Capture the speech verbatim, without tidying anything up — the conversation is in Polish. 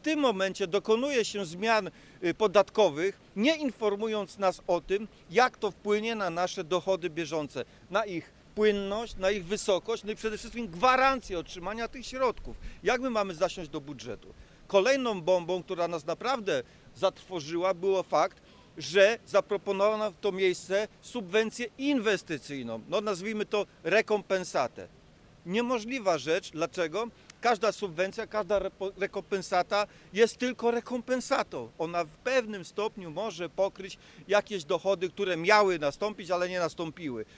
tym momencie dokonuje się zmian y, podatkowych, nie informując nas o tym, jak to wpłynie na nasze dochody bieżące, na ich płynność, na ich wysokość, no i przede wszystkim gwarancję otrzymania tych środków. Jak my mamy zasiąść do budżetu? Kolejną bombą, która nas naprawdę zatrwożyła, było fakt, że zaproponowano w to miejsce subwencję inwestycyjną, no nazwijmy to rekompensatę. Niemożliwa rzecz. Dlaczego? Każda subwencja, każda rekompensata jest tylko rekompensatą. Ona w pewnym stopniu może pokryć jakieś dochody, które miały nastąpić, ale nie nastąpiły.